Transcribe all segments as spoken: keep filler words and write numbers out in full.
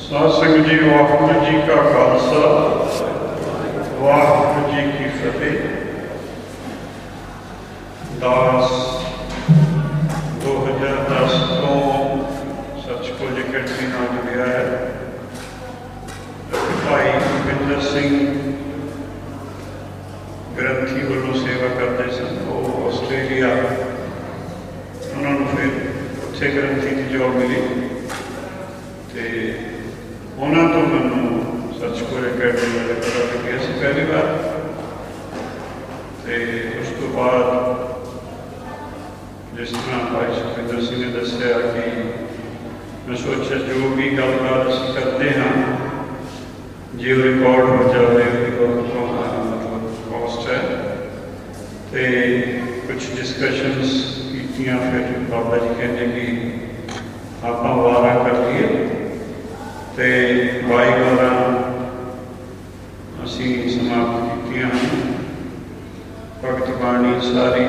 साध संगत जी, वाहिगुरू जी का खालसा, वाहिगुरू जी की फतेह। दास दो हज़ार दस तो सचखोज अकैडमी नाल जुड़िया है। भाई भुपिंदर सिंह ग्रंथी वालों सेवा करते सन, वो आस्ट्रेलिया, उन्होंने फिर उत्थे ग्रंथी की जॉब मिली तो उन्होंने तो मैं सचखोज अकैडमी वाले पता लगे से पहली बार। तो उस तो बाद जिस तरह भाई सुखविंदर सिंह ने दसिया कि मैं सोचा जो भी गलबात असीं करते हैं जो रिकॉर्ड हो जाए मतलब कॉस्ट है। तो कुछ डिस्कशनस कीतियां, फिर बाबा जी कहते कि आप वारा कर लिए तो बाई बारह असी समाप्त कीतियां हैं। भगत बाणी सारी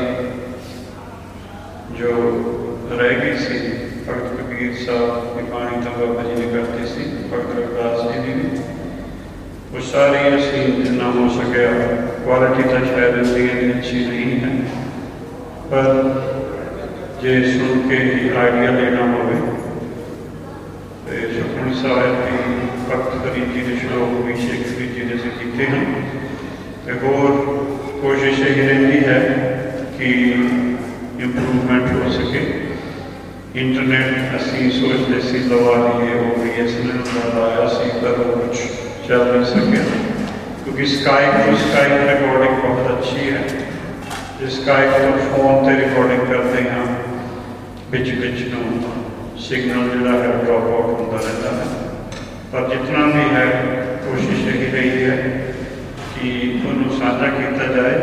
जो रह गई सी, भगत कबीर साहब की बाणी तो बाबा जी ने करती सी, भगत रविदास जी की भी, वो सारी असी जितना हो सके, क्वालिटी तो शायद इतनी अच्छी नहीं है, पर जे सुन के ही आइडिया लेना हो तो सुखमनी साहिब की भगत कबीर जी के श्लोक भी शेख कबीर जी ने किए हैं। तो होर कोशिश यही रहती है कि इंप्रूवमेंट हो सके। इंटरनेट असी सोचते सी लवा लिए, वो बी एस एन एल का लाया सी, पर वो कुछ चल नहीं सके क्योंकि स्काइप तो स्काइप रिकॉर्डिंग बहुत अच्छी है। जो स्काइप तो फोन से रिकॉर्डिंग करते हैं, बिच बिच में सिग्नल जोड़ा है ड्रॉप आउट होता रहता है। पर जितना भी है कोशिश यही रही है कि उन्होंने साझा किया जाए।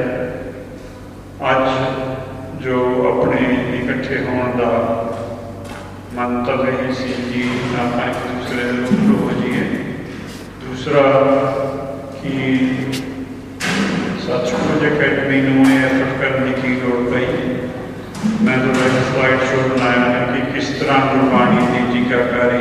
अज जो अपने इकट्ठे होने का मंतव यही सी कि आप एक दूसरे रूबरू हो जाइए। दूसरा कि सचखोज अकैडमी में एफर्ट करने की लोड़ पई। मैं तो एक स्लाइड शो बनाया है कि किस तरह गुरबाणी की टीकाकारी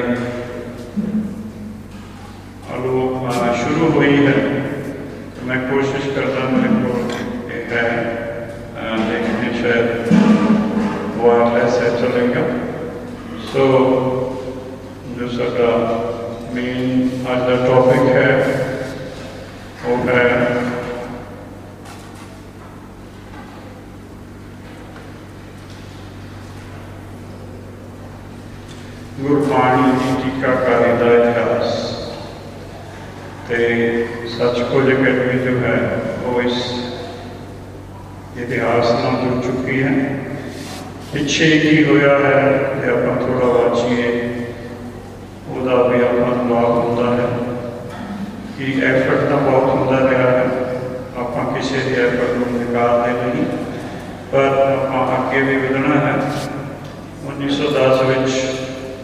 आलोक शुरू हुई है। तो मैं कोशिश करता, मेरे को है देखने शायद वायरलेस है चलेगा। सो जो सारा मेन आज का टॉपिक है वो है गुरबाणी की टीकाकारी का इतिहास। तो सचखोज अकैडमी जो है वो इस इतिहास में जुड़ चुकी है। पिछे की होया है तो आप थोड़ा वाचिए, वह भी आप लाभ होता है कि एफर्ट तो बहुत होता रहा है। आप किसी भी एफर्ट को निकालते नहीं, पर आप अगे भी ਵਧਣਾ है। उन्नीस सौ दस विच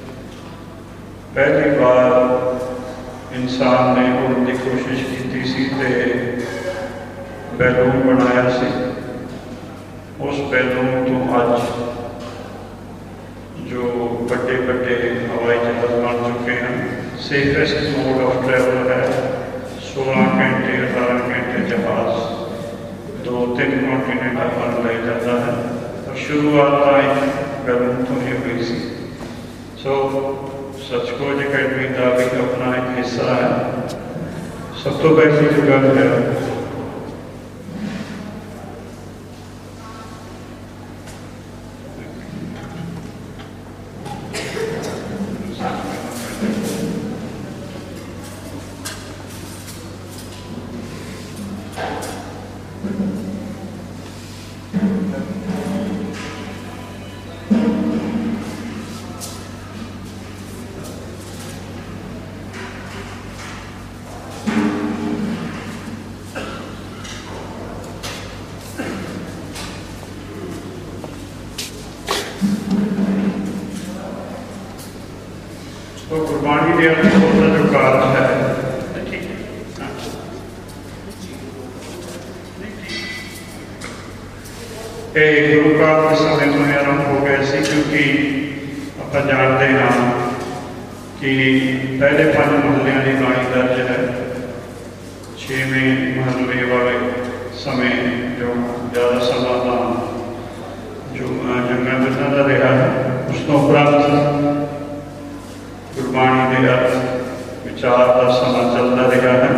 पहली बार इंसान ने उड़ने की कोशिश की सी ते बैलून बनाया सी। उस बैलून तो अज जो बड़े बड़े हवाई जहाज बन चुके हैं। सेफेस्ट मोड ऑफ ट्रैवल है सोलह घंटे अठारह घंटे जहाज दो तीन कॉन्टीनेंट पर ले जाता है। और शुरुआत बैलून तो ही हुई सी। सो सचखोज अकैडमी का भी अपना एक हिस्सा है। सब तो पहली जो गल है तो गुरबाणी के अनुभव का जो काल है गुरु काल के समय में आरंभ हो गए सी, क्योंकि आप जानते हैं कि पहले पांच महलियां की बाणी दर्ज है। छेवें महले वाले समय जो ज़्यादा समा का जो जंगल बिरना का रहा है, उस तो उपरंत गुरबाणी के अर्थ विचार का समा चलता रहा है।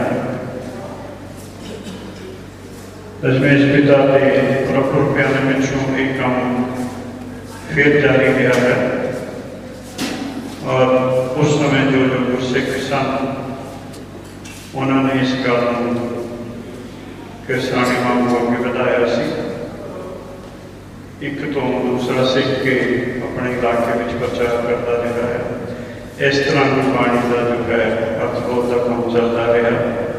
दशमेश पिता के प्रभु रुपया के पिछों एक काम फिर जारी रहा है और उस समय जो जो गुरसिख सन उन्होंने इस गल किसानी वांग अगे बढ़ाया सी। एक तो दूसरा सिख के अपने इलाके में प्रचार करता रहा है। इस तरह गुरबाणी का जो है अर्थबोध का काम चलता रहा।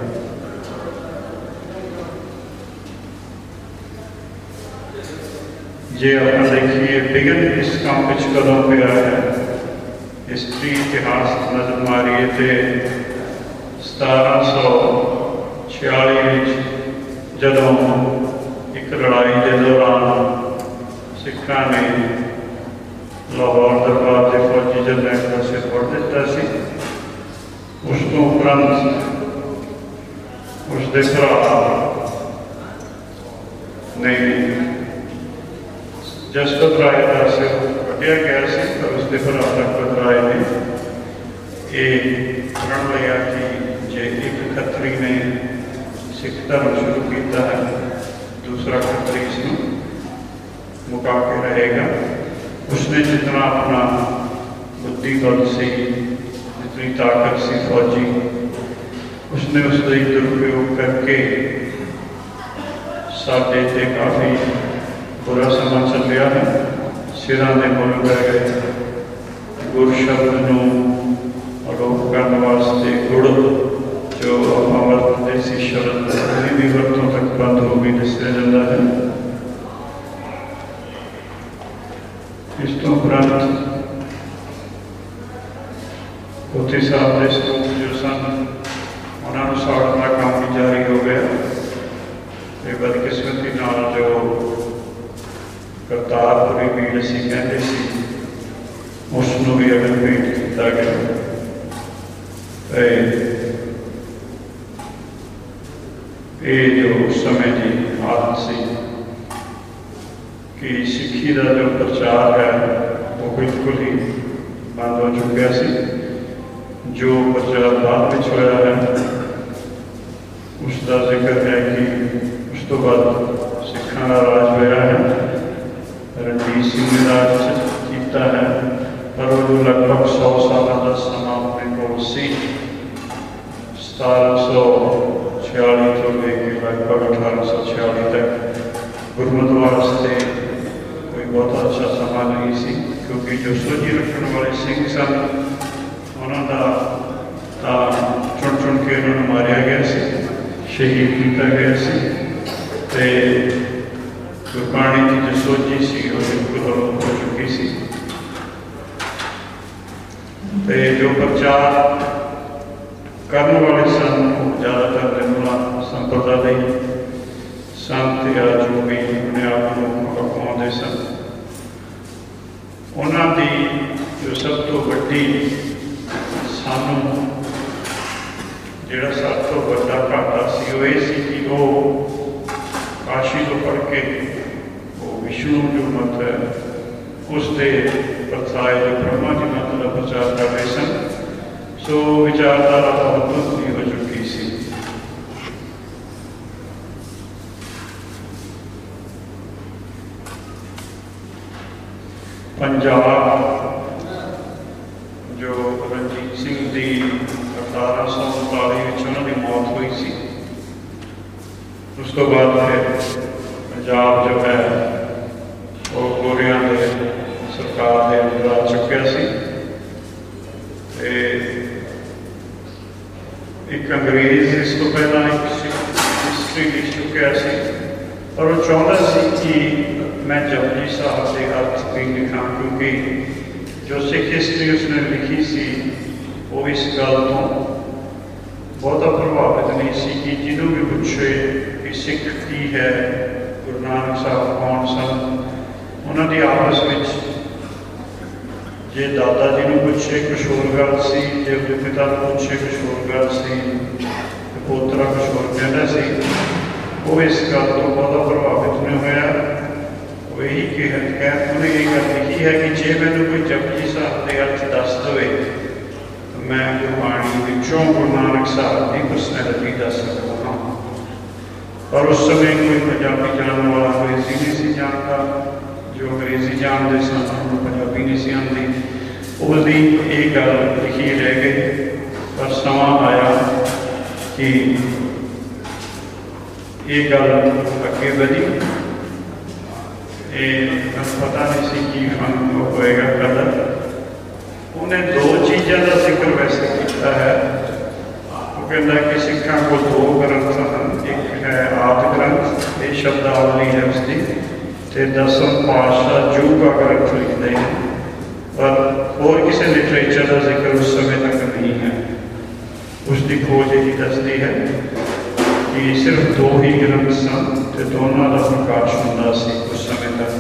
जे आप देखिए बिगन इस काम में कदों पे आया है, हिस्ट्री इतिहास नजर मारिए तो सतारह सौ छियाली जदों एक लड़ाई के दौरान सिखा ने लाहौर दरबार के फौजी जरनैल का सिर फड़ दिता सी। उस तो उपरंत उसके भरा ने जसवंत राय का सिर कटिया गया से, पर उसके भरा लखपत राय ने यह प्रण लिया कि जे एक खत्री ने सिख धर्म शुरू किया है, दूसरा खत्री इसमें मुका के रहेगा। उसने जितना अपना बुद्धि बल से जितनी ताकत सी फौजी, उसने उसका दुरुपयोग करके साढ़े से काफ़ी बुरा समा चल रहा है। सिरा ने मुल पै गए। गुर शब्द को आरोप करने वास्ते गुड़ जो आप वरतते सी शब्द भी वरतों तक बंद हो गई दसिया जाता है। इस तो उपरंत पोथी साहब के स्तूप जो सन उन्होंने साड़न का काम भी जारी हो गया। बदकिस्मती नाल जो करतारपुरी भीड़ असी कहते सी, उसनों भी अगर भेंट किया गया। ये जो समय की हालत सी कि सिक्खी का जो प्रचार है वो बिल्कुल ही बंद हो चुका सी। जो प्रचार बाद में होया है उसका जिक्र है कि उस तो बाद सिखा का राज होया है। रणजीत सिंह ने राज किया है, पर वो लगभग सौ साल का समा अपने को सी। सतारह सौ छियाली तो लेके लगभग अठारह सौ छियाली तक गुरमत वास्ते कोई बहुत अच्छा समा नहीं सी, क्योंकि जो सोझी रखने वाले सिंह सन उन्होंने चुन चुन के उन्होंने मारिया गया सी, शहीद किया गया सी। ते गुरबाणी की जो सोझी सी वो बिल्कुल हो चुकी सी। ते जो प्रचार करने वाले सन ज़्यादातर निर्मला संप्रदाय संत या जो भी अपने आप को कहते सन, उन्होंने जो सब तो वड्डी सानू जिहड़ा सब तो वड्डा घाटा सी वो ये सी कि वो काशी तो पढ़ के वो विष्णु जो मत है उसके प्रथाए जो ब्रह्मा जी मत का प्रचार कर रहे सन। सो विचारधारा बहुत बुरी हो चुकी सी। पंजाब जो रणजीत सिंह की अठारह सौ उनताली उन्होंने मौत हुई सी, उस तो बाद फिर पंजाब जो है वो गोरिया के सरकार के अंदर आ चुकिया सी। एक अंग्रेज इस तो पहला एक हिस्ट्री लिख चुकिया सी, पर वो चाहता सी कि मैं जपजी साहब के अर्थ भी लिखा, क्योंकि जो सिख हिस्ट्री उसने लिखी सी वो इस गल तो बहुत प्रभावित नहीं सी कि जिन्हों भी पूछे कि सिख की है, गुरु नानक साहब कौन सन, उन्होंने आपस में जे दादा जी को पूछे कुछ होर गल सी, जे अपने पिता को पूछे कुछ होर गल सी, पोतरा कुछ होर कहना सी, वो इस गल तो बहुत प्रभावित नहीं होया। वो यही कह उन्हें यही गल लिखी है कि जे मैंने कोई जपजी साहब के अर्थ दस दे तो मैं गुरबाणी विचों गुरु नानक साहब की परसनैलिटी दस सकता हाँ। पर उस समय कोई पंजाबी जानने वाला अंग्रेजी नहीं सी जानता, जो अंग्रेजी जानते सन पंजाबी नहीं सी आती, उसकी ये गल लिखी रह गई। पर समा आया कि ये गल अगे बढ़ी, पता नहीं सी की फन होएगा कदर। उन्हें दो चीज़ों का जिक्र वैसे किया है। वो कहता है कि सिखा को दो ग्रंथ हैं, एक है आदि ग्रंथ, ये शब्दावली है उसकी, ते दसम पातशाह जूह का ग्रंथ लिखते हैं। पर और किसी लिटरेचर का जिक्र उस समय तक नहीं है। उसकी खोज यही दसती है कि सिर्फ दो ही ग्रंथ सन ते दोनों का प्रकाश होंदा सी उस समय तक।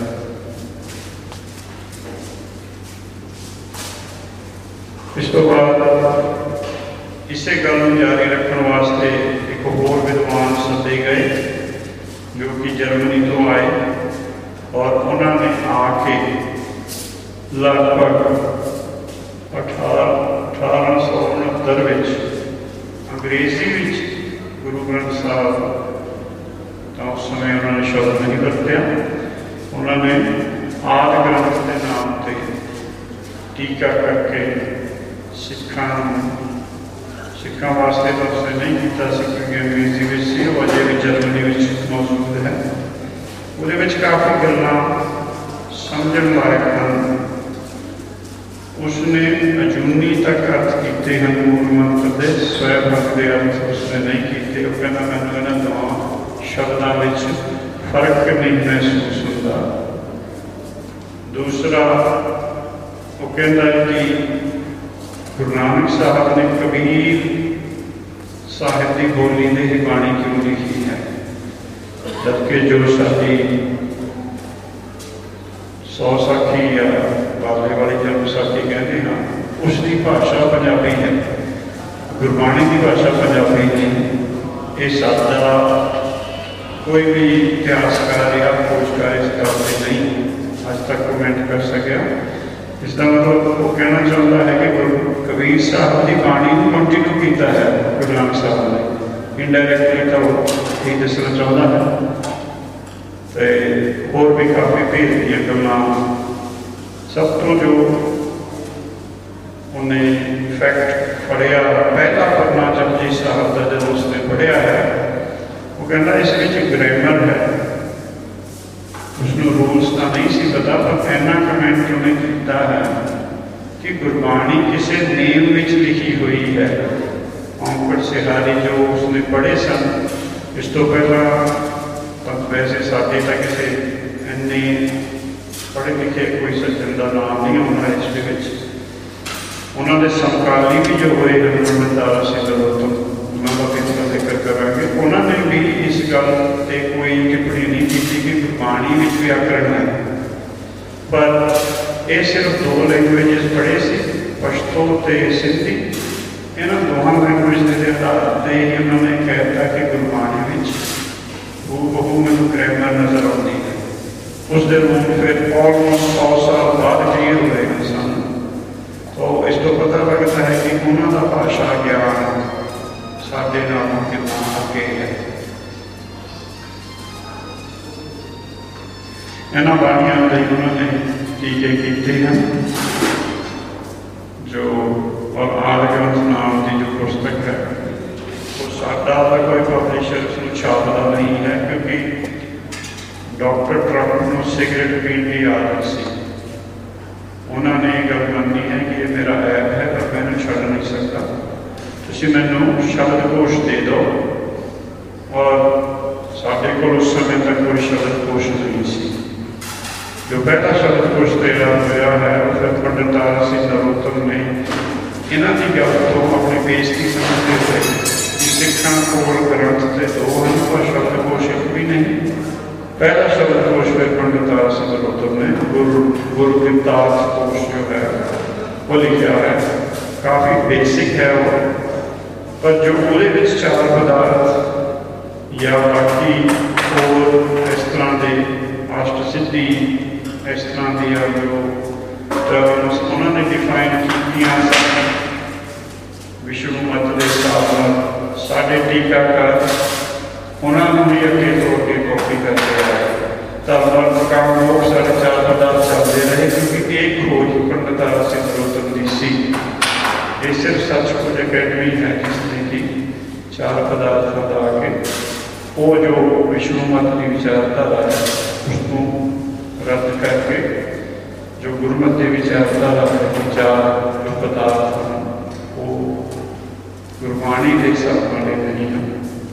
इस तो बाद इसे गल जारी रखने वास्ते एक होर विद्वान सदे गए जो कि जर्मनी तो आए और उन्होंने आके लगभग अठारह अठारह सौ उनहत्तर अंग्रेजी में गुरु ग्रंथ साहब तो उस समय उन्होंने शब्द नहीं वरत्या, उन्होंने आदि ग्रंथ के नाम से टीका करके सिखा सिखा वास्ते तो उसने नहीं किया, क्योंकि अंग्रेजी में सी वो अजे भी जर्मनी में मौजूद है। वो काफ़ी गल्लां समझण लायक हैं। उसने अजूनी तक अर्थ किए हैं, मूल मंत्र के स्वयं के अर्थ उसने नहीं किए। वो कहना मैंने इन्होंने दोवां शब्दों में फर्क नहीं महसूस होता। दूसरा वो कहता है कि गुरु नानक साहब ने कबीर साहिब की बोली ने ही बाणी क्यों लिखी है, जबकि जो साडी सौ साखी या बाबे वाली जन्म साखी कहते हैं उसकी भाषा पंजाबी है, गुरबाणी की भाषा पंजाबी नहीं। ये सादा कोई भी इतिहासकार या खोजकार इस गल से नहीं आज तक कमेंट कर सकिया। इसका मतलब वो कहना चाहता है कि गुरु कबीर साहब की बाणी को कंटिन्यू किया है गुरु नानक साहब ने, इनडायरैक्टली तो ये दसना चाहता है। तो होर भी काफ़ी भेद दी गल्लां, सब तो जो उन्हें फैक्ट पढ़िया पहला पन्ना जपजी साहब का जो उसने पढ़िया है, वो कहना इस ग्रामर है, उसको रूल्स का नहीं सी पता, पर इन्ना कमेंट उन्हें किया है कि गुरबाणी किसी नेम में लिखी हुई है। औंकड़ सिहारी जो उसने पढ़े सन, इस तो पहला वैसे साढ़े तक किसी इन्ने पढ़े लिखे कोई सज्जन का नाम नहीं होना हिस्ट्री में। उन्होंने समकाली भी जो हुए दारा सिंह नरोत्तम, उन्होंने भी इसका जिक्र करांगे, उन्होंने भी इस गल से कोई टिप्पणी नहीं की कि गुरबाणी में व्याकरण है। पर यह सिर्फ दो लैंग्वेजेस पढ़े से, पश्तो ते सिंधी, इन्होंने दोनों लैंग्वेज के आधार पर ही उन्होंने कहता कि गुरबाणी में बहु मैनू ग्रामर नजर आती है। उस दिन फिर ऑलमोस्ट सौ साल बाद क्लियर हुए सन। तो इस तो पता लगता है कि उन्होंने भाषा ज्ञान साढ़े नालों कितना आगे है। इन्होंने बाणियां उन्होंने टीके किए हैं जो, और आदि ग्रंथ नाम की जो पुस्तक है वो साडा कोई पब्लिशर उसमें छापता नहीं है, क्योंकि डॉक्टर ट्रंप को सिगरेट पीने की आदत सी। उन्होंने गल मानी है कि ये मेरा ऐप है पर मैं छड़ नहीं सकता, तुम मैनू शब्दकोश दे दो। और साढ़े को उस समय तक कोई शब्दकोश नहीं सी। जो पहला शब्दकोश तैयार होया है फिर पंडित दारा सिंह नरोत्तम ने इन्हों की गल तो अपनी बेइज्जती समझते हुए सिखा कोल ग्रंथ से दो हैं पर शब्दकोश एक भी नहीं। पहला शब्दकोश फिर पंडित दारा सिंह नरोत्तम ने गुरु गुरु किताब कोश जो है वो लिखा है, काफ़ी बेसिक है वो, पर जो पूरे विच चार पदार्थ या बाकी और इस तरह के अष्ट सिद्धि इस तरह दिया जो टर्म्स उन्होंने डिफाइन कीतियां विष्णु मत के हिसाब नाल साडे टीकाकार उन्होंने भी अगे तो अगे कॉपी करते आए। धर्म काम लोग साढ़े चार पदार्थ चलते रहे क्योंकि एक खोज पंडित तारा सिंह नरोत्तम की सी। ये सिर्फ सच खोज अकैडमी है जिसने की चार पदार्थ बता के वो जो विष्णु मत की विचारधारा है उसको रद्द करके जो गुरमत की विचारधारा है विचार जो पदार्थ हैं वो गुरबाणी के हिसाब वाले नहीं हैं।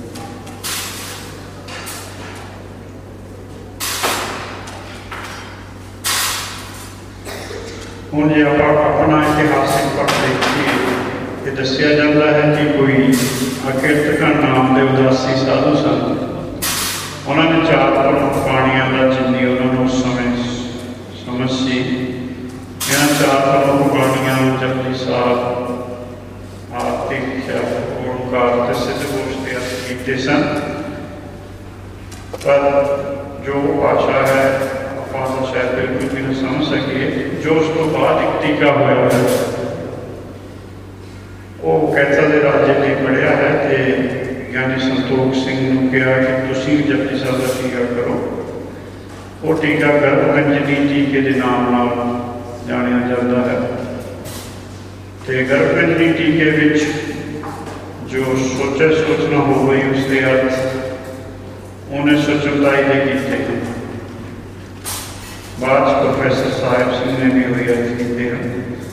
हुण जे आप अपना इतिहासिक पक्ष देखिए कि दसिया जाता है कि कोई अकिरतका नाम के उदासी साधु सन, उन्होंने चार प्रमुख पाणियां का जिन्नी उन्होंने उस समय समझ सी इन्होंने चार प्रमुख पाणियां जपजी साहब आरती ओंकार सिद्धघोष के अर्थ किए सन। पर जो भाषा है आप शायद बिल्कुल भी नहीं समझ सकिए। जो उस तो बाद एक टीका हुआ है वो कैथल के राजे ने पढ़िया है कि ज्ञानी संतोख सिंह ने कहा कि तुम जपजी साहब का टीका करो। वो टीका गर्भगंजनी टीके के नाम नाल जानिया जाता है। तो गर्भगंजनी टीके विच जो सोचे सोचना हो गई उसके अर्थ उन्हें सोचनदाई के किए हैं। बाद प्रोफैसर साहिब सिंह ने भी वही अर्थ किए हैं।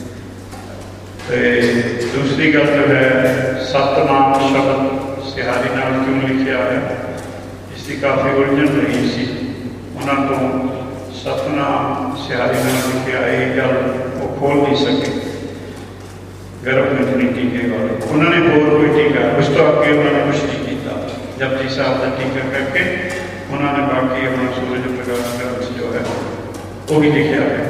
तो दूसरी गल जो है सतनाम शब्द सिहारी नाल क्यों लिखा है, इसकी काफ़ी उलझन रही सी। उन्होंने तो सतनाम सिहारी नाल लिखा ये गल वो खोल नहीं सके गर्भगंजनी टीके वाले। उन्होंने होर कोई टीका उस तो अगे उन्होंने कुछ नहीं किया। जपजी साहब का टीका करके उन्होंने बाकी अपना सूरज प्रकाश ग्रंथ जो है वो भी लिखा है।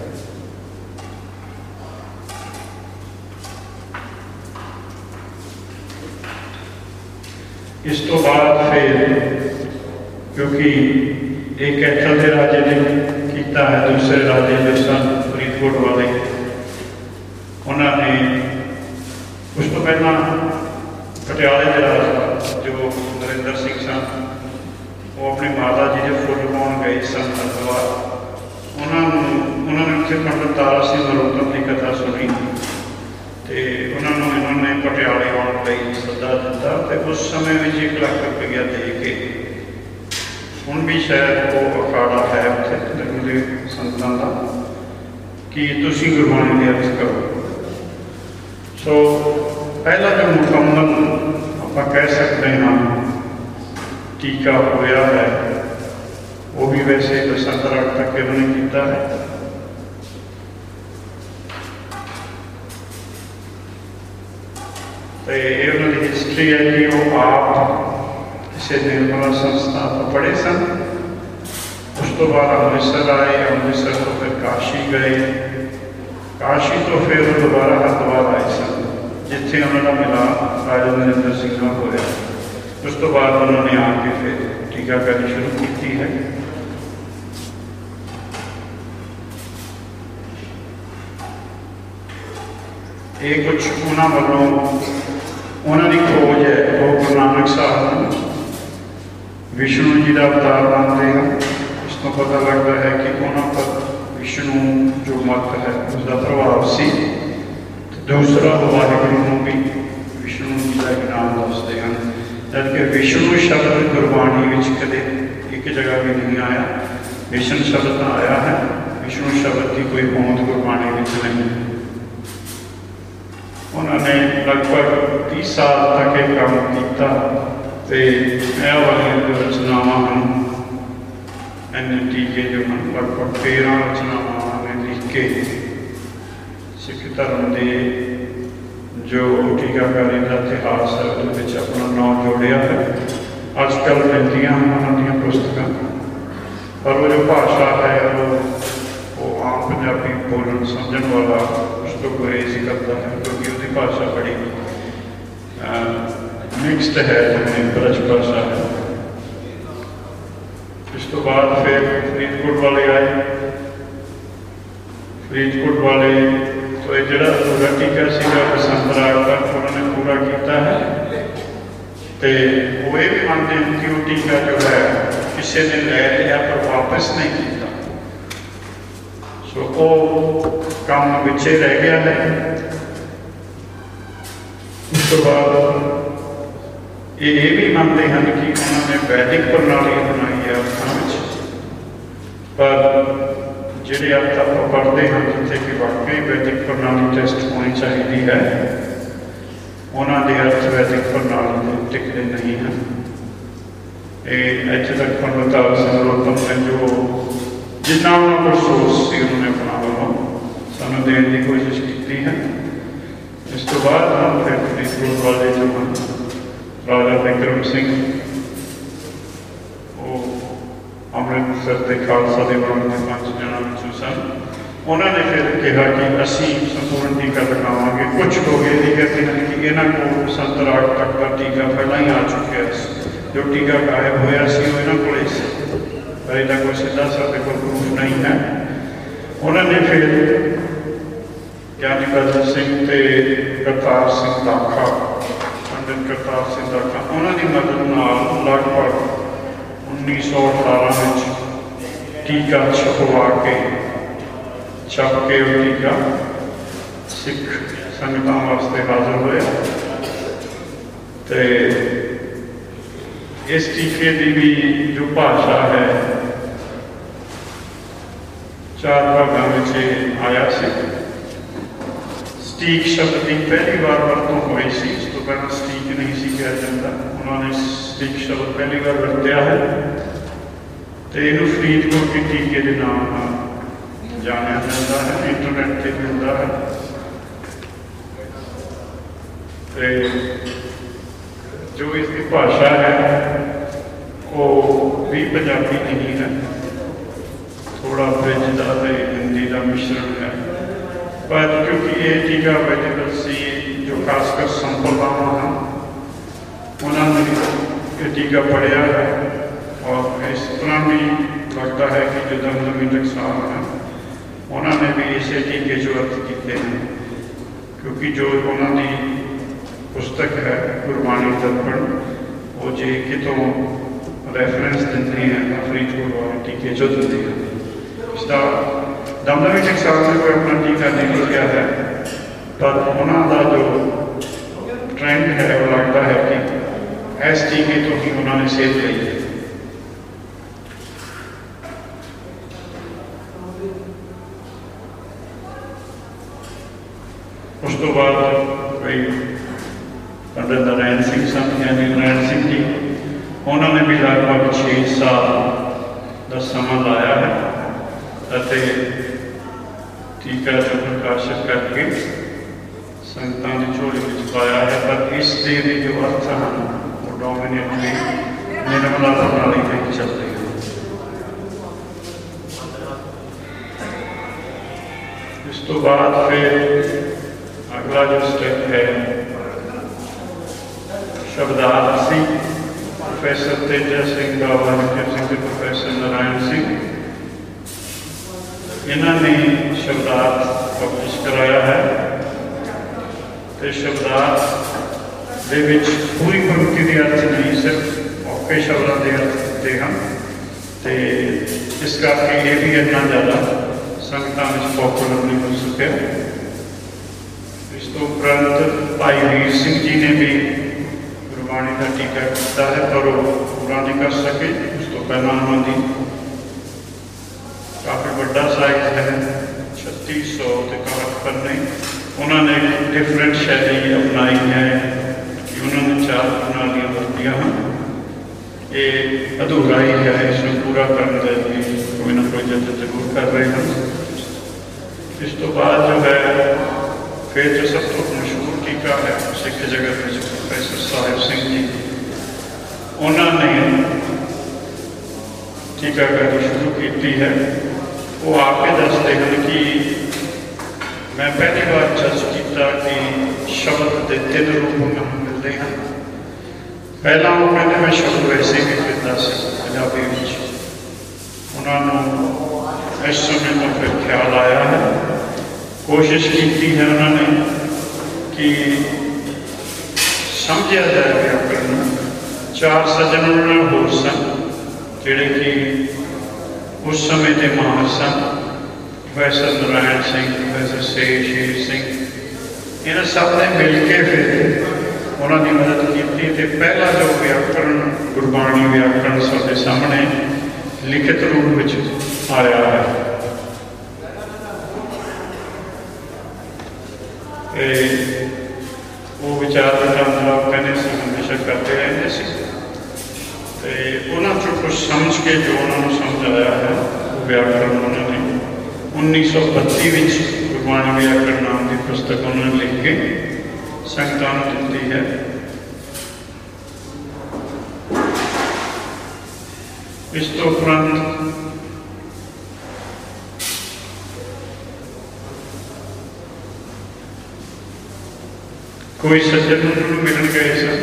इस तो बाद फिर क्योंकि एक कैथल के राजे ने किया है, दूसरे राजे जो सन फरीदकोट वाले उन्होंने उस तो पहला पटियाले के राजा जो नरेंद्र सिंह सन वो अपनी माता जी के फुल पाउन गए सन हरिद्वार। उन्होंने उत्थे पंडित तारा सिंह नरोत्तम की कथा सुनी तो उन्होंने इन्होंने पटियाले आने लई सदा दिता। तो उस समय में एक लाख रुपया दे के हुण भी शायद वो अखाड़ा है उत्थे संतां दा कि तुसीं गुरबाणी दे अर्थ करो। सो पहला जो मुकम्मल आप कह सकते हैं टीका होया है वो भी वैसे बसंत राग तक इन्होंने किया है। तो ये उन्होंने हिस्ट्री है कि वो आप किसी निर्मला संस्था तो पढ़े सन। उस तो बाद अमृतसर आए, अमृतसर तो फिर काशी गए, काशी तो फिर वो दोबारा हरिद्वार आए सन जिथे उन्होंने मिला राजा नरेंद्र सिंह का होया। उस तो बाद उन्होंने आके फिर टीकाकारी शुरू की है। ये कुछ उन्होंने वालों उन्होंने खोज है वो गुरु नानक साहब विष्णु जी का अवतार मानते हैं। इस तो पता लगता है कि उन्होंने पर विष्णु जो मत है उसका प्रभाव सी। दूसरा वाहिगुरु भी विष्णु जी का एक नाम दसते हैं, जबकि विष्णु शब्द गुरबाणी में कदे एक जगह भी नहीं आया। विष्णु शब्द आया है, विष्णु शब्द की कोई होंद गुरबाणी में नहीं। उन्होंने लगभग तीस साल तक एक काम किया तो वाली रचनावां हैं एन टीके जो हैं लगभग तेरह रचनावां ने लिख के सिख धर्म के जो टीकाकारी का इतिहास है वो अपना नाम जोड़िया है। अजकल मिलदियां हैं उन्होंने पुस्तक, पर वो जो भाषा है वो वो आम पंजाबी बोलन समझण वाला उस तो गुरेज करता है, क्योंकि उसकी भाषा बड़ी मिक्सड है, जितनी ब्रज भाषा है। इस तो बाद फिर फरीदकोट वाले आए। फरीदकोट वाले तो ये जो अधूरा टीका सीगा बसंत राग तक उन्होंने पूरा किया है। तो वो ये भी मानते हैं कि वो टीका जो है किसी ने लै लिया पर वापस नहीं किया, सो वो काम पिछे रह गया है। उस तो बाद ये भी मानते हैं कि उन्होंने वैदिक प्रणाली बनाई है अर्थां विच, पर जिहड़े अर्थ आप पढ़ते हैं जिथे कि वाकई वैदिक प्रणाली टेस्ट होनी चाहिए है, उन्होंने अर्थ वैदिक प्रणाली में टिकते नहीं हैं। इतने तक पंडित सिंह रोहतम ने जो जितना उन्होंने सोच सी उन्होंने अपना वालों सानू देने की कोशिश की है। इस तो बाद हम फिर फरीदकोट वाले जो हैं राजा विक्रम सिंह, वो अमृतसर के खालसा दे बनते पांच जणों में सन। उन्होंने फिर कहा कि असी संपूर्ण टीका लगावे। कुछ लोग ये कहते हैं कि इन्हों को संत राग तक का टीका पहला ही आ चुका है, जो टीका गायब होया सी इन्हों को, पर इसका कोई सीधा साढ़े को प्रूफ नहीं है। उन्होंने फिर ज्ञानी बदल सिंह ते करतार सिंह दाखा, पंडित करतार सिंह दाखा, उन्होंने मदद नाल लगभग उन्नीस सौ अठारह में टीका छपवा के छप के टीका सिख संगतां वास्ते हाजिर होया। तो इस टीके की भी जो भाषा है चार भागों में आया से। सटीक शब्द की पहली बार वरतों हुई सी, इस तो पहले सटीक नहीं सी कहा जाता। उन्होंने सटीक शब्द पहली बार वरत्या है। तो इनू फरीदकोट के टीके के नाम जानिया जाता है, इंटरनेट से मिलता है। तो जो इसकी भाषा है वो भी पंजाबी नहीं है, थोड़ा ब्रिज का हिंदी का मिश्रण है। पर क्योंकि ये टीका वैदिकल सी जो खासकर संप्रदावां हैं उन्होंने ये टीका पढ़िया है, और इस तरह भी लगता है कि जो दमदमी टकसाल हैं उन्होंने भी इसे टीके जो अर्थ किए हैं, क्योंकि जो उन्होंने पुस्तक है गुरबाणी दर्पण, वो जे कितों रेफरेंस देते हैं फरीदकोट वाले टीके जो देते हैं। इसका दमदमी टकसाल ने कोई अपना टीका नहीं लिखा है, पर उन्होंने जो ट्रेंड है वो लगता है कि इस टीके तो ही उन्होंने सेध ली है। उस तो बाद कोई पंडित नारायण सिंह सन, यानी नारायण सिंह जी, उन्होंने भी लगभग छे साल का समा लाया है टीका जो प्रकाशित करके संगतां की झोली में पाया है। पर इस दे जो अर्थ हैं वो डोमिनेटली निर्मला प्रणाली में चलते हैं। इस तो बाद फिर अगला जो स्टेप है शब्दार्थ सिंह, प्रोफेसर तेजा सिंह, बाबा हरकिरत सिंह, प्रोफेसर नारायण सिंह, इन्होंने शब्दार्थ पब्लिश कराया है। तो शब्दार्थ दे विच पूरी पंक्ति के अर्थ नहीं, सिर्फ औखे शब्दों के अर्थ दिते हैं। तो इस करके ये भी इतना ज़्यादा संगतां में पॉपुलर नहीं हो सके। इस तो उपरंत भाई वीर सिंह जी ने भी गुरबाणी का टीका किया है, पर वो पूरा नहीं कर सके। उस तो पहला उन्होंने काफ़ी बड़ा साइज है, छत्तीस सौ कावट पन्ने, उन्होंने एक डिफरेंट शैली अपनाई है कि उन्होंने चार प्रणालियाँ वरतियाँ हैं। ये अधूरा ही है, इसमें पूरा करने के लिए कोई ना कोई जज जरूर कर रहे हैं। इस तो बाद जो है फिर जो सब तो मशहूर टीका है सिख जगत में प्रोफेसर साहिब सिंह जी, उन्होंने टीकाकारी शुरू की है। वो आपके दसते हैं कि मैं पहली बार जज किया कि शब्द के तीन रूप मैंने मिलते हैं। पहला वो कहते मैं शब्द वैसे भी लिखता से पंजाबी में, उन्होंने इस समय तो फिर ख्याल आया है, कोशिश की है उन्होंने कि समझा जाए व्याकरण। चार सज्जन उन्होंने होर सन जिहड़े कि उस समय के माहर सन, प्रोफैसर नारायण सिंह, प्रोफैसर शेर शेर सिंह, इन्होंने सब ने मिल के फिर उन्होंने मदद की। तो पहला जो व्याकरण गुरबाणी व्याकरण साडे सामने लिखित रूप में आया है। वो विचार वटांदरा कहने से हमेशा करते रहते थे। उन्होंने चो कुछ समझ के जो उन्होंने समझ आया है वो व्याकरण उन्होंने उन्नीस सौ बत्ती गुरबाणी व्याकरण नाम की पुस्तक उन्होंने लिख के संगतां नूं दी है। इस तो उपरंत कोई सज्जन मिलन गए सन,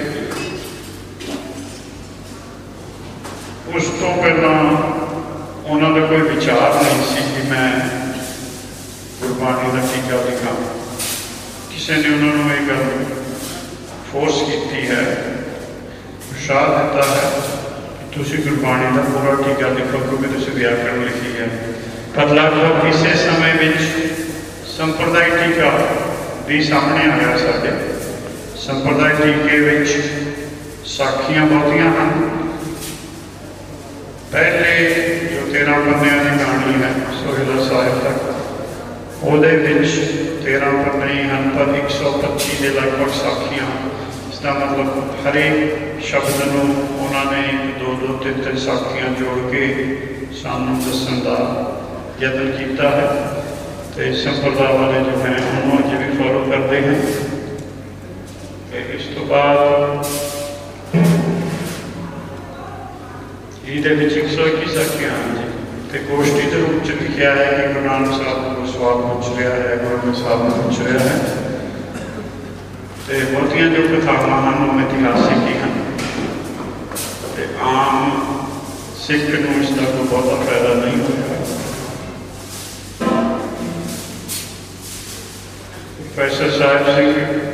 उस तो पहला उन्होंने कोई विचार नहीं सी कि मैं गुरबाणी का टीका लिखा। किसी ने उन्होंने ये गल फोर्स की है, उत्साह दिता है कि तुसी गुरबाणी का पूरा टीका लिखो क्योंकि तुसी व्याकरण लिखी है। पर लगभग इसे समय में संप्रदाय टीका भी सामने आया। साडे संप्रदाय टीके विच साखियां बहुतियां हैं। पहले जो तेरह पन्निया की कहानी है सोहेला साहिब तक, ਉਹਦੇ ਵਿੱਚ तेरह पन्ने हैं, पर एक सौ पच्ची के लगभग साखियां। इसका मतलब हरेक शब्द को उन्होंने दो दो तीन तीन साखियां जोड़ के सानू दसन का यत्न किया है। तो संप्रदाय वाले जो हैं उन्होंने अजे भी फॉलो करते हैं। इस तो बाद ये एक सौ इक्की साखियां हैं जी। तो गोष्ठी के रूप में लिखा है कि गुरु नानक साहब को सवाल पूछ रहा है, गुरु नानक साहब ने पूछ रहा है। तो बहुतियां जो कथावां हैं वो इतिहासिक ही हैं। तो आम सिख को इसका कोई बहुता फायदा नहीं होगा। प्रोफैसर साहिब सिंह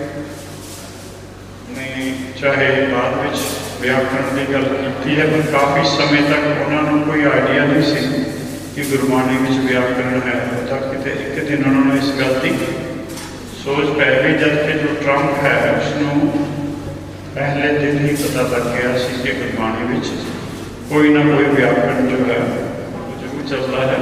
ने चाहे बाद में व्याकरण की गल की है, पर काफ़ी समय तक उन्होंने कोई आइडिया नहीं सी कि गुरबाणी में व्याकरण है। तक कि एक दिन उन्होंने इस गल की सोच पै गई, जबकि जो ट्रंप है उसनों पहले दिन ही पता लग गया सी कि गुरबाणी में कोई ना कोई व्याकरण जो है जरूर चलता है।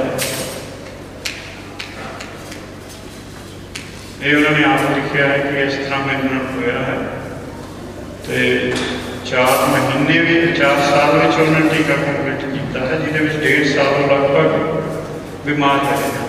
ये उन्होंने आप लिखा है कि इस तरह मेरे नाल होया है। तो चार महीने भी चार साल में उन्होंने टीका कंप्लीट किया है, जिसे डेढ़ साल लगभग बीमार रहे हैं।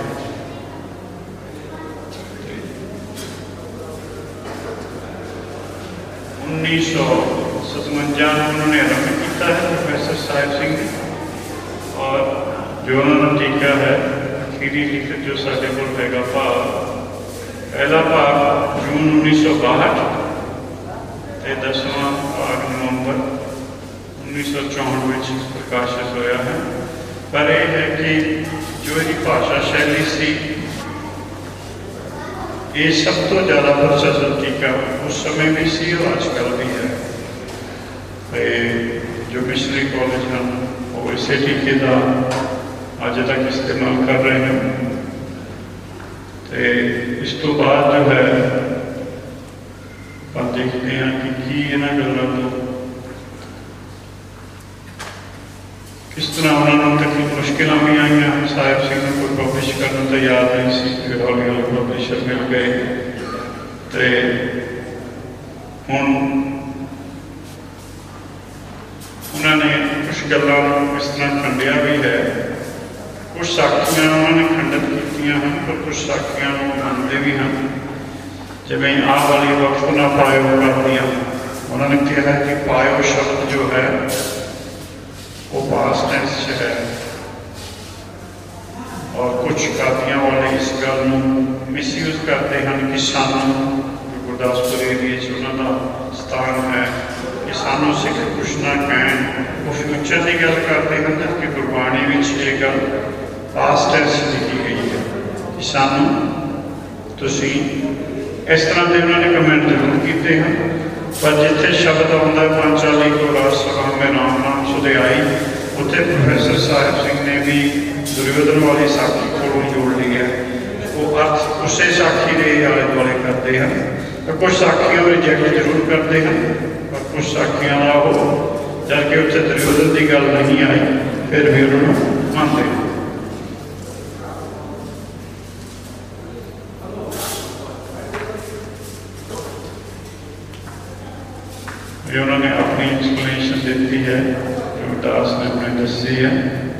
उन्नीस सौ सतवंजा उन्होंने आरंभ किया है प्रोफैसर साहिब सिंह ने, और जो उन्होंने टीका है अखीरी लिखत जो साढ़े को हैगा भाव पहला भाग जून उन्नीस सौ बाहठ ते दसवां भाग नवंबर उन्नीस सौ चौंठ में प्रकाशित होया है। पर यह है कि जो ये भाषा शैली सी ये सब तो ज़्यादा प्रचलित टीका उस समय भी सी और आजकल भी है। तो जो मिशनरी कॉलेज हैं वो इसे टीके का अज तक इस्तेमाल कर रहे हैं। तो इस तो बाद जो है आप देखते हैं कि की इन्होंने गलों को किस तरह उन्होंने तकलीफ मुश्किल भी आई। हम साहिब सिंह को कोई पब्लिश करना तैयार नहीं सी, फिर हौली हौली पब्लिशर मिल गए। तो हुण उन्होंने कुछ गलों इस तरह खंडिया भी है। कुछ साखियां उन्होंने खंडित की हैं, पर कुछ साखियां मानते भी हैं। जिमें आ वाली वक्फ ना पायो कर दिया, उन्होंने कहा कि पायो शब्द जो है वो पास्ट टेंस है। और कुछ कातियां वाले इस गल मिसयूज करते हैं कि सानू गुरदासपुर एरिए च उन्हों का स्थान है कि सानू सिख कुछ ना कहें, वो फ्यूचर की गल करते हैं जबकि गुरबाणी में ये गल पास्ट टेंस लिखी गई है कि सानू तुसी इस तरह के उन्होंने कमेंट जरूर किए हैं। पर जिथे शब्द आता है पांचाली को राज सभा में राम नाम सुधे आई, उत्थे प्रोफैसर साहिब सिंह ने भी दुर्योधन वाली साखी को जोड़ लिया, वो अर्थ उसे साखी के आले दुआले करते हैं। तो कुछ साखियां रिजैक्ट जरूर करते हैं, पर कुछ साखियां का वो जबकि उत्थे दुर्योधन की गल नहीं आई फिर भी उन्होंने मानते हैं। उन्होंने अपनी एक्सप्लेनेशन दी है जो दास ने अपने दसी है।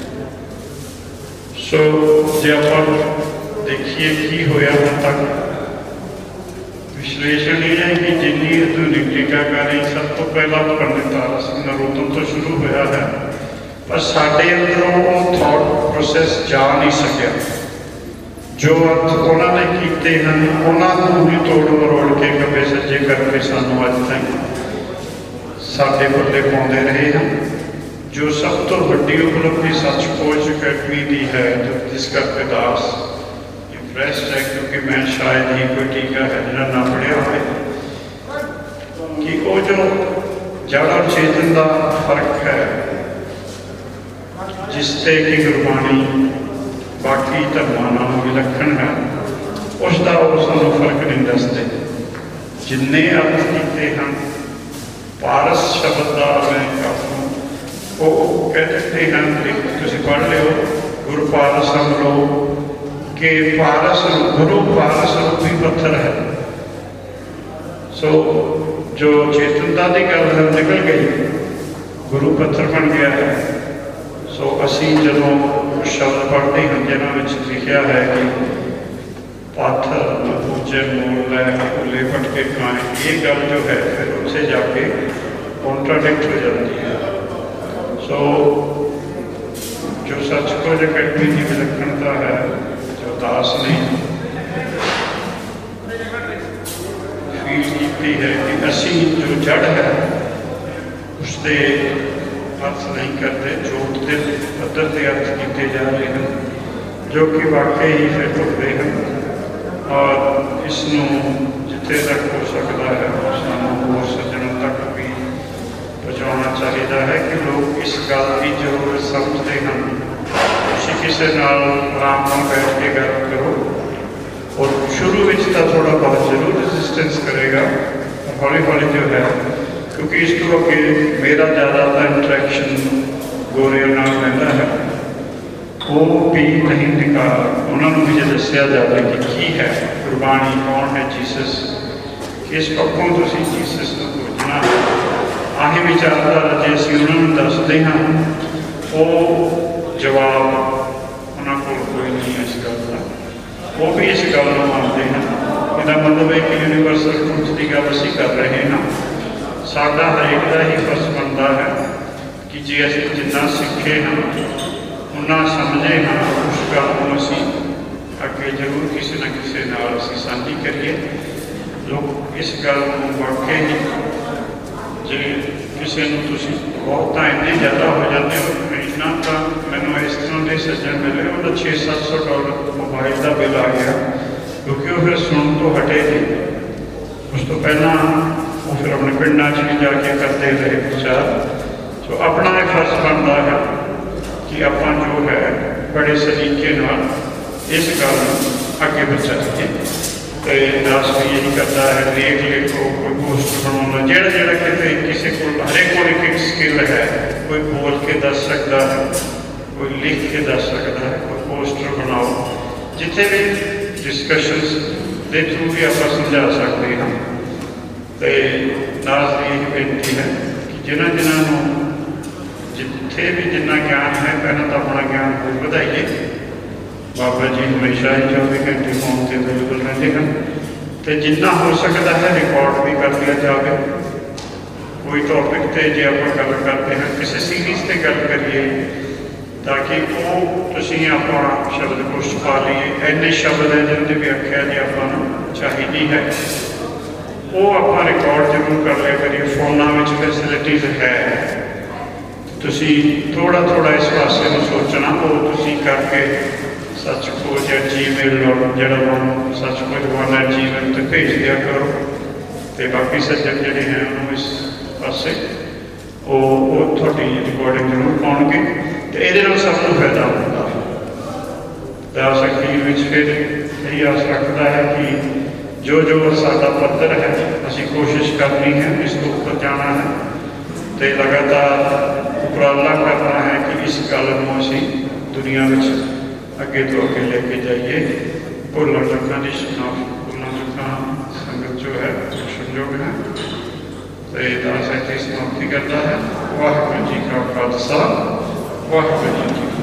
सो जो आप देखिए की होया हम तक विश्लेषण ये है कि जिन्नी आधुनिक टीकाकारी सब तो पहला पंडित तारा सिंह नरोत्तम तो शुरू होया है, पर साडे अंदरों वो थॉट प्रोसैस जा नहीं सकिया। जो अर्थ उन्होंने किए हैं उन्होंने ही तोड़ मरोड़ के खब्बे सज्जे करके सानू अज तक साडे पल्ले पाउंदे रहे हैं। जो सब तो वड्डी उपलब्धि सच खोज अकैडमी की है, जो जिस करके दास इंप्रेस्ड है, क्योंकि मैं शायद ही कोई टीका है जिन्हें ना पढ़िया हो कि वो जो जड़ और चेतन का फर्क है जिससे कि गुरबाणी बाकी धर्मों नालों विलक्षण है, उसका वो सानू फर्क नहीं दसते। जिन्ने अर्थ किए हैं पारस शब्द का मैं काफू वो कह देते हैं, तुम पढ़ लो गुरु पारस हम लोग के पारस गुरु पारस रूपी पत्थर है। सो जो चेतनता की गल है निकल गई, गुरु पत्थर बन गया है। सो असी जो शब्द पढ़ते हैं जिन्होंने लिखा है कि पाथर पूजे मोल है फूले पटके खाए, ये गल जो है फिर उनसे जाके कॉन्ट्राडिक्ट हो जाती है। सो जो सच को जो अकैडमी की विलक्षणता है, जो दास ने फील की है कि असी जो जड़ है उसके अर्थ नहीं करते, जोड़ते पद्धर के अर्थ किए जा रहे हैं जो कि वाकई ही फिर ढुकते हैं। और इसनों जिथे तक हो सकता है सानू होर सज्जनों तक भी पहुँचाना चाहिए है कि लोग इस गल की जरूरत समझते हैं। तुम किसी नाल आराम नाल बैठ के गल करो, और शुरू में तो थोड़ा बहुत जरूर रजिस्टेंस करेगा, हौली हौली जो है, क्योंकि इस तो अगे मेरा ज़्यादा इंटरैक्शन गोरियों नाल रहता है, वो भी नहीं निकाल उन्होंने भी जो दसिया जाए कि की है गुरबाणी, कौन है जीसस, किस पक्षों तुम जीसस को खोजना। आही विचारधारा जो असी उन्होंने दसते हैं वो जवाब उन्होंने को कोई नहीं है इस गल का, वो भी इस गल को मानते हैं। इसका मतलब है कि यूनीवर्सल ट्रुथ की गल असी कर रहे हैं। साडा हरेक का ही फर्ज बनता है कि जे असी जिन्ना सीखे हैं उन्ना समझे हाँ उस गल को असी अगे जरूर किसी न किसी नाल असी साझी करिए। लोग इस गल को वाकई ही जे किसी बहुत इन्ने ज़्यादा हो जाते हो, महीना तो मैंने इस तरह के सज्जन मिले उन्होंने छे सत्त सौ डॉलर मोबाइल का बिल आ गया, क्योंकि वो फिर सुन तो हटे थे। उस तो पहला वो फिर अपने पिंडा च भी जाके करते रहे प्रचार। तो अपना एक फर्ज बनता है कि आप जो है बड़े सलीके नाल इस गल अगे बचाइए। तो दास भी यही करता है, लेख लिखो, कोई पोस्ट बनाना, जोड़ा जोड़ा कितने किसी को हरेक को एक एक स्किल है, कोई बोल के दस सकता है, कोई लिख के दस सकता है, कोई पोस्टर बनाओ, जिथे भी डिस्कशनस के थ्रू भी आप समझा सकते हैं। तो दास की यही बेनती है कि जिन्होंने जिन्होंने जिथे भी जिन्ना ज्ञान है पहले तो अपना ज्ञान को बढ़ाइए। बाबा जी हमेशा ही चौबी घंटे फोन से अवेलेबल रहते हैं, तो जिन्ना हो सकता है रिकॉर्ड भी कर लिया जाए। कोई टॉपिक से जो आप गल करते हैं किसी सीरीज से गल करिए ताकि वो तुसीं अपना शब्दकोश पा लीए। इन्ने शब्द है जिन्हें व्याख्या जी आपां नूं चाहिदी है, वो आपां रिकॉर्ड जरूर कर लिया करिए। फोनां विच फैसिलिटीज़ है, तुसीं थोड़ा थोड़ा इस पासे में सोचना, वो तुसीं करके सच खोज या जी मेल जरा सच खोज वन एट जी मेल तो भेज दिया करो। तो बाकी सज्जन जोड़े हैं उन्होंने इस पासे वो थोड़ी रिकॉर्डिंग जरूर पाउणगे, तो ये सबको फायदा होगा। दास अखीर में फिर यही आस रखता है कि जो जो साडा पद्धर है असी कोशिश करनी है, इस तो ऊपर जाना है, तो लगातार उपराला करना है कि इस गल को असी दुनिया में अगे तो अगे लेके जाइए। भुलण चुकां की शनाख्त, भुलण चुकां संगत जो है सुनयोग है। तो दास ऐसी समाप्ति करता है। वाहिगुरू जी का खालसा, वाहिगुरू जी की